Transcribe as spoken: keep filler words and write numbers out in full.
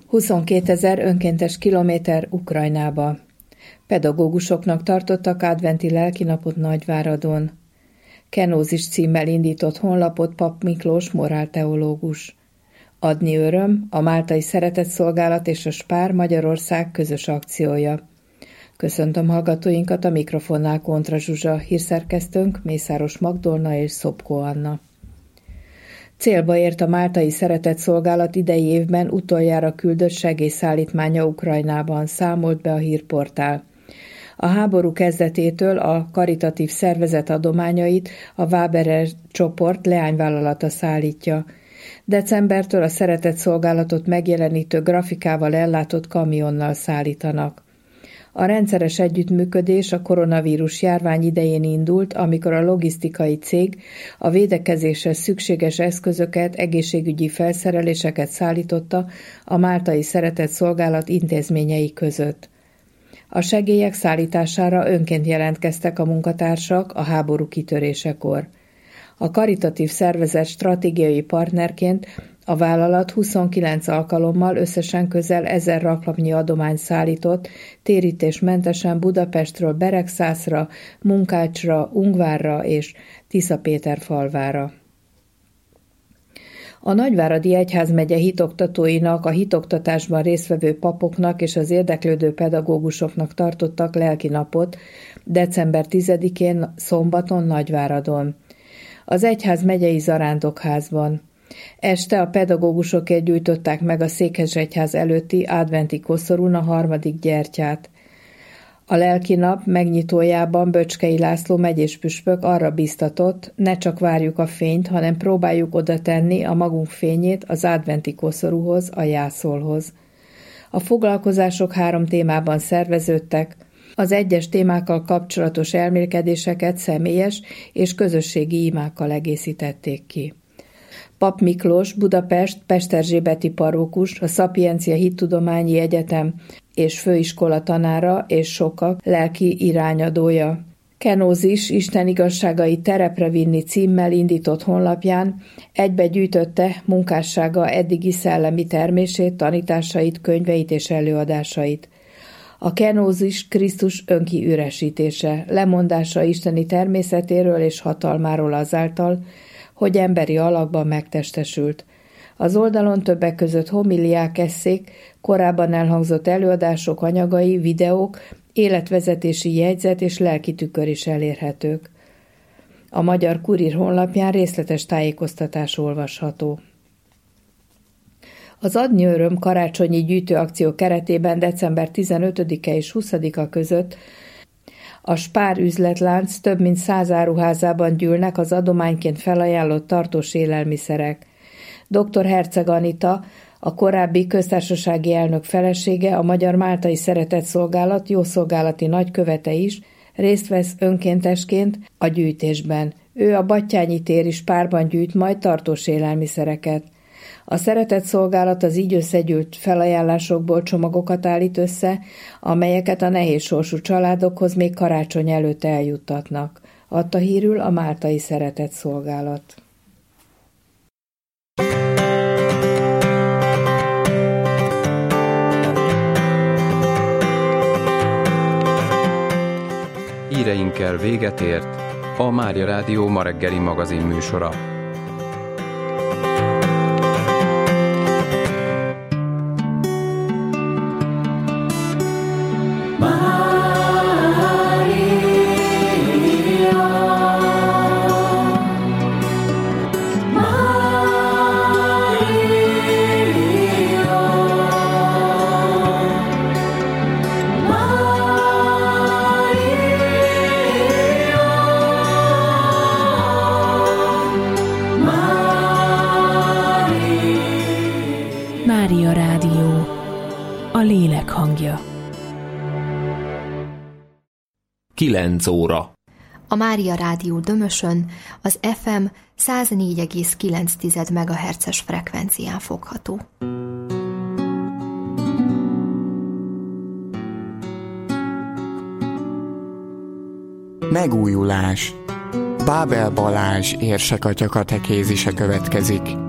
huszonkétezer önkéntes kilométer Ukrajnába. Pedagógusoknak tartottak adventi lelkinapot Nagyváradon. Kenózis címmel indított honlapot Papp Miklós morálteológus. Adni öröm, a Máltai Szeretetszolgálat és a Spár Magyarország közös akciója. Köszöntöm hallgatóinkat, a mikrofonnál Kontra Zsuzsa, hírszerkesztőnk Mészáros Magdolna és Szopko Anna. Célba ért a Máltai Szeretetszolgálat idei évben utoljára küldött segélyszállítmánya Ukrajnában, számolt be a hírportál. A háború kezdetétől a karitatív szervezet adományait a Waberer csoport leányvállalata szállítja. Decembertől a Szeretetszolgálatot megjelenítő grafikával ellátott kamionnal szállítanak. A rendszeres együttműködés a koronavírus járvány idején indult, amikor a logisztikai cég a védekezéshez szükséges eszközöket, egészségügyi felszereléseket szállította a Máltai Szeretetszolgálat intézményei között. A segélyek szállítására önként jelentkeztek a munkatársak a háború kitörésekor. A karitatív szervezet stratégiai partnerként a vállalat huszonkilenc alkalommal összesen közel ezer raklapnyi adományt szállított térítésmentesen Budapestről Beregszászra, Munkácsra, Ungvárra és Tiszapéterfalvára. A Nagyváradi Egyházmegye hitoktatóinak, a hitoktatásban résztvevő papoknak és az érdeklődő pedagógusoknak tartottak lelkinapot december tizedikén szombaton Nagyváradon. Az Egyház megyei zarándokházban. Este a pedagógusokért gyújtották meg a Székesegyház előtti adventi koszorún a harmadik gyertyát. A lelkinap megnyitójában Böcskei László megyéspüspök arra biztatott, ne csak várjuk a fényt, hanem próbáljuk oda tenni a magunk fényét az adventi koszorúhoz, a jászolhoz. A foglalkozások három témában szerveződtek, az egyes témákkal kapcsolatos elmélkedéseket személyes és közösségi imákkal egészítették ki. Papp Miklós, Budapest Pesterzsébeti parókus, a Szapiencia Hittudományi Egyetem és Főiskola tanára és sokak lelki irányadója. Kenózis Isten igazságait terepre vinni címmel indított honlapján egybegyűjtötte munkássága eddigi szellemi termését, tanításait, könyveit és előadásait. A kenózis Krisztus önkiüresítése, lemondása isteni természetéről és hatalmáról azáltal, hogy emberi alakban megtestesült. Az oldalon többek között homiliák, esszék, korábban elhangzott előadások anyagai, videók, életvezetési jegyzet és lelkitükör is elérhetők. A Magyar Kurír honlapján részletes tájékoztatás olvasható. Az Adni öröm karácsonyi gyűjtőakció keretében december tizenötödike és huszadika között a Spár üzletlánc több mint száz áruházában gyűlnek az adományként felajánlott tartós élelmiszerek. doktor Herceg Anita, a korábbi köztársasági elnök felesége, a Magyar Máltai Szeretetszolgálat jószolgálati nagykövete is részt vesz önkéntesként a gyűjtésben. Ő a Battyányi téri Spárban gyűjt majd tartós élelmiszereket. A Szeretetszolgálat az így összegyűlt felajánlásokból csomagokat állít össze, amelyeket a nehéz sorsú családokhoz még karácsony előtt eljuttatnak. Adta hírül a Máltai Szeretetszolgálat. Híreinkkel véget ért a Mária Rádió ma reggeli magazin műsora. Mária Rádió, a lélek hangja. kilenc óra. A Mária Rádió Dömösön az ef em száznégy egész kilenc megahertzes frekvencián fogható. Megújulás. Bábel Balázs érsekatya katekézise következik.